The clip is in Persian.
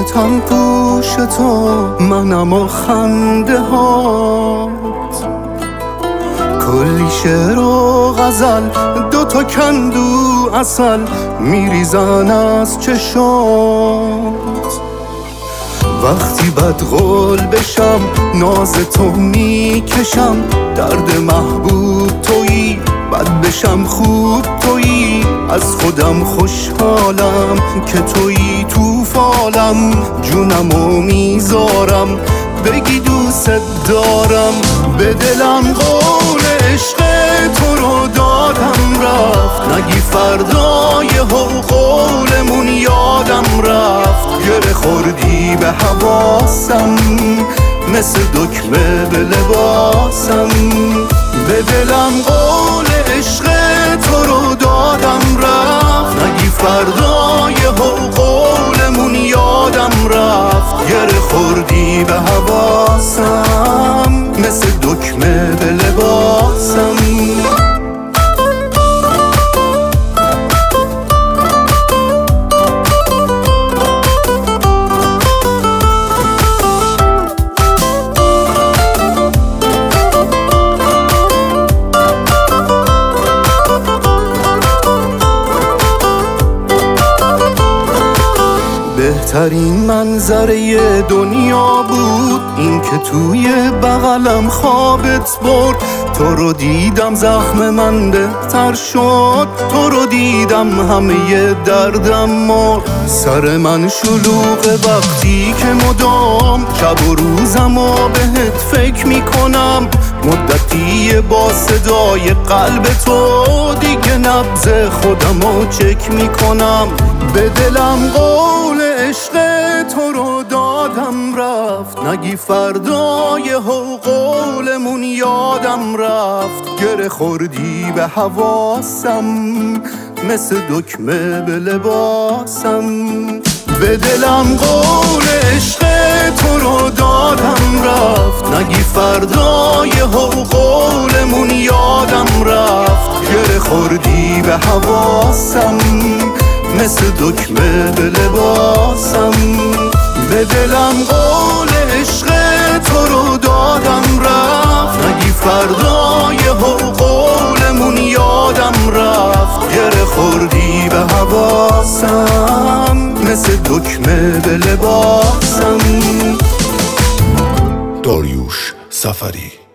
عاشقتم گوش تو، منم و خنده هات، کلی شعر و غزل، دوتا کندو عسل میریزن از چشات. وقتی بدقول بشم ناز تو میکشم، درد محبوب تویی، بد بشم خوب تویی، از خودم خوشحالم که تویی تو فالم، جونمو میذارم بگی دوست دارم. به دلم قول عشق تو رو دادم رفت، نگی فردای قولمون یادم رفت، گره خوردی به حواسم مثل دکمه به لباسم. به دلم قول عشق تو رو دادم رفت، نگی فردای قولمون یادم رفت، گره خوردی به حواسم مثل دکمه به لباسم. بهترین منظره دنیا بود این که توی بغلم خوابت برد. تو رو دیدم زخم من بهتر شد، تو رو دیدم همه دردم مرد. سر من شلوغ وقتی که مدام شب و روزم و بهت فکر میکنم، مدتی با صدای قلب تو دیگه نبض خودمو چک میکنم. به دلم قول عشق تو رو دادم رفت، نگی فردای قولمون یادم رفت، گره خوردی به حواسم مثل دکمه به لباسم. به دلم قول عشق تو رو دادم رفت، نگی فردای قولمون یادم رفت، گره خوردی به حواسم مثل دکمه به لباسم. به دلم قول عشق تو رو دادم رفت، نگی فردای قولمون یادم رفت، گره خوردی به حواسم مثل دکمه به لباسم. داریوش سفری